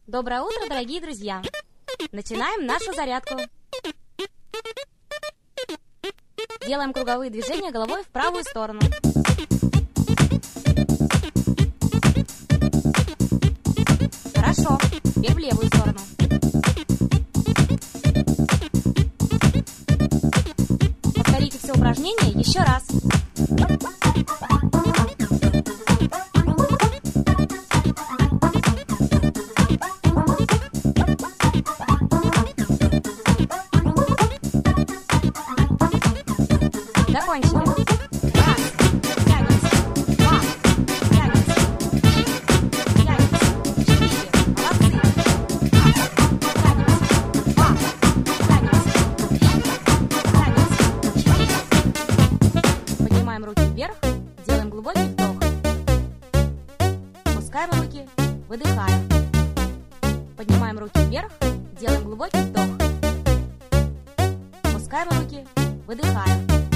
Доброе утро, дорогие друзья! Начинаем нашу зарядку. Делаем круговые движения головой в правую сторону. Хорошо, теперь в левую сторону. Повторите все упражнение еще раз. Закончили. Раз. Тянемся. Два. Тянемся. Три. Тянемся. Четыре. Молодцы. Раз. Тянемся. Два. Тянемся. Три. Тянемся. Четыре. Поднимаем руки вверх. Делаем глубокий вдох. Опускаем руки. Выдыхаем. Поднимаем руки вверх. Делаем глубокий вдох. Опускаем руки. Выдыхаем.